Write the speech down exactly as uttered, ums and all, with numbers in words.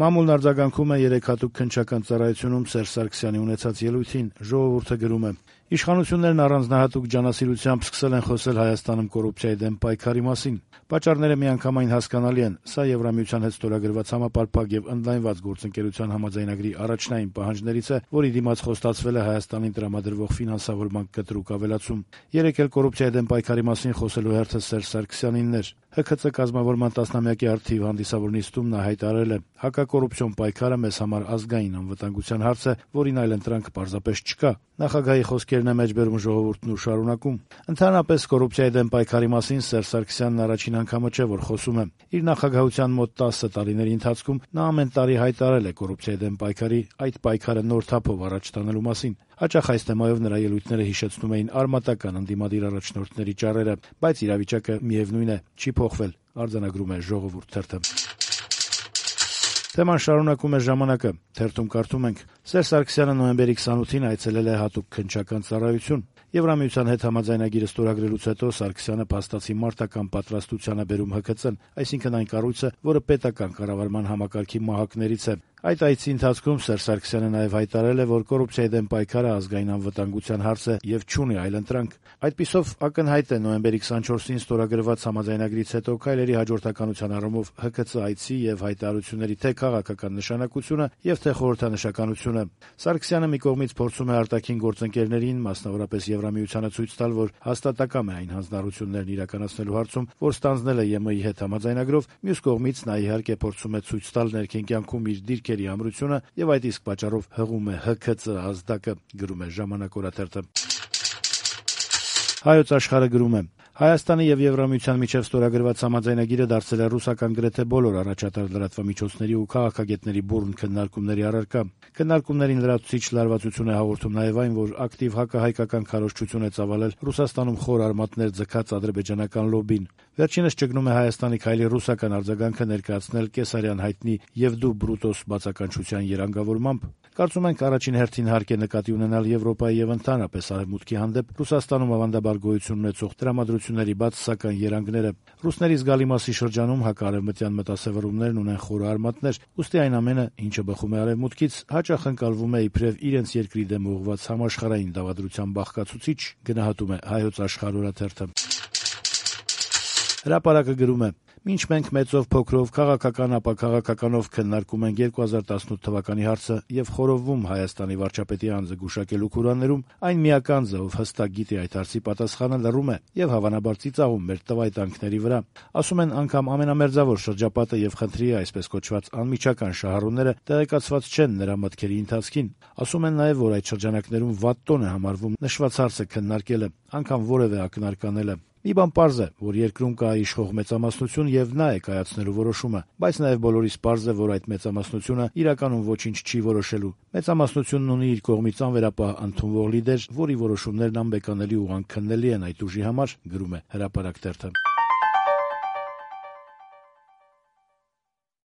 Մամուլն արձագանքում է երեք հատուկ քննչական ծառայությունում Սերժ Սարգսյանի ունեցած ելույթին։ Ժողովուրդը գրում է. Իշխանություններն առանձնահատուկ ջանասիրությամբ սկսել են խոսել Հայաստանում կոռուպցիայի դեմ պայքարի մասին։ Պատճառները միանգամայն հասկանալի են։ Սա Եվրամիության հետ ստորագրված համապարփակ եւ ընդլայնված գործընկերության համաձայնագրի առաջնային պահանջներից է, որի դիմաց խոստացվել է Հայաստանին տրամադրվող ֆինանսավորման կտրուկ ավելացում։ Երեք էլ կոռուպցիայի դեմ պայքարի մասին խոսելու հերթը Սերժ Սարգսյանինն էր։ Հ K C կազմավորման տասնամյակի առթիվ հանդիսավոր նիստում նա հայտարարել է. «Հակակոռուպցիոն պայքարը մեզ համար ազգային անվտանգության հարց է, որին այլընտրանք պարզապես չկա»։ Նախագահի խոսքերն է մեջբերում ժողովուրդն ու շարունակում. «Ընդհանրապես կոռուպցիայի դեմ պայքարի մասին Սերժ Սարգսյանն առաջին անգամը չէ, որ խոսում է։ Իր նախագահության մոտ տասը տարիների ընթացքում նա ամեն տարի հայտարարել է կոռուպցիայի դեմ պայքարի, այդ պայքարը նոր թափով առաջ տանելու մասին։ Հաճախ այս թեմայով նրա ելույթները հիշեցնում էին արմատական ընդդիմադիր առաջնորդների ճառերը, բայց իրավիճակը միևնույն է, չի փոխվել», արձանագրում է Ժողովուրդ թերթը։ Թեման շարունակում է «Ժամանակը» թերթում կարդում ենք. Սերժ Սարգսյանը նոյեմբերի քսանութին այցելել է հատուկ քննչական ծառայություն։ Եվրամիության հետ համաձայնագիրը ստորագրելուց հետո Սարգսյանը փաստացի մարտական պատրաստության է բերում Հ K C-ն, այսինքն այն կառույցը, որը պետական կառավարման համակարգի մահակներից է։ Այդ այցի ընթացքում Սերժ Սարգսյանը նաև հայտարարել է, որ կոռուպցիայի դեմ պայքարը ազգային անվտանգության հարց է եւ չունի այլընտրանք։ Այդպիսով ակնհայտ է նոյեմբերի քսանչորսին ստորագրված համաձայնագրից հետո քայլերի հաջորդականության առումով Հ K C այցի եւ հայտարարությունների թե քաղաքական նշանակությունը եւ թե խորհրդանշականությունը։ Սարգսյանը մի կողմից փորձում է արտաքին գործընկերներին, մասնավորապես Եվրամիությանը, ցույց տալ, որ հաստատակամ է այն հանձնառություններն իրականացնելու հարցում, որ ստանձնել է Ե M I-ի հետ համաձայնագրով, մյուս կողմից նա իհարկե փորձում է ցույց տալ ներքին կյանքում իր դիրքերի ամրությունը եւ այդ իսկ պատճառով հղում է Հ K C ազդակը, գրում է Ժամանակ օրաթերթը։ Հայոց Աշխարհը գրում է. Հայաստանի եւ Եվրամիության միջև ստորագրված համաձայնագիրը դարձել է ռուսական գրեթե բոլոր առաջատար լրատվամիջոցների ու քաղաքագետների բուռն քննարկումների առարկա։ Քննարկումներին լրացուցիչ լարվածություն է հաղորդում նաեւ այն, որ ակտիվ հակահայկական քարոզչություն է ծավալել Ռուսաստանում խոր արմատներ ձգած ադրբեջանական լոբբին։ Վերջինս ճգնում է Հայաստանի քայլի ռուսական արձագանքը ներկայացնել կեսարյան հայտնի «Եվդու Բրուտոս» բացականչության երանգավորմամբ։ Կարծում ենք առաջին հերթին հարկ է նկատի ունենալ Եվրոպայի եւ ընդհանրապես Արևմուտքի հանդեպ Ռուսաստանում ավանդաբար գոյություն ունեցող տրամադրությունների բացասական երանգները։ Ռուսների զգալի մասի շրջանում հակարևմտյան մտասևեռումներն ունեն խոր արմատներ, ուստի այն ամենը, ինչը բխում է Արևմուտքից, հաճախ ընկալվում է իբրև իրենց երկրի դեմ ուղղված համաշխարհային դավադրության բաղկացուցիչ, գնահատում է Հայոց Աշխարհ օրաթերթը։ Հրապարակը գրում է. «Մինչ մենք մեծով փոքրով քաղաքական ապա քաղաքականով քննարկում ենք երկու հազար տասնութ թվականի հարցը եւ խորովում Հայաստանի վարչապետի անձը գուշակելու քուրաներում, այն միակ անձը, ով հստակ գիտի այդ հարցի պատասխանը, լռում է եւ հավանաբար ծիծաղում մեր տվայտանքների վրա։ Ասում են անգամ ամենամերձավոր շրջապատը եւ խնդրի այսպես կոչված անմիջական շահառուները տեղեկացված չեն նրա մտքերի ընթացքին։ Ասում են նաեւ, որ այդ շրջանակներում վատ տոն է համարվում նշված հարցը քննարկելը, անգամ որևէ ակնարկանելը։ Մի բան պարզ է, որ երկրում կա իշխող մեծամասնություն եւ նա է կայացնելու որոշումը, բայց նաեւ բոլորիս պարզ է, որ այդ մեծամասնությունը իրականում ոչինչ չի որոշելու։ Մեծամասնությունն ունի իր կողմից անվերապահ ընդունվող լիդեր, որի որոշումներն անբեկանելի ու անքննելի են այդ ուժի համար, գրում է Հրապարակ թերթը։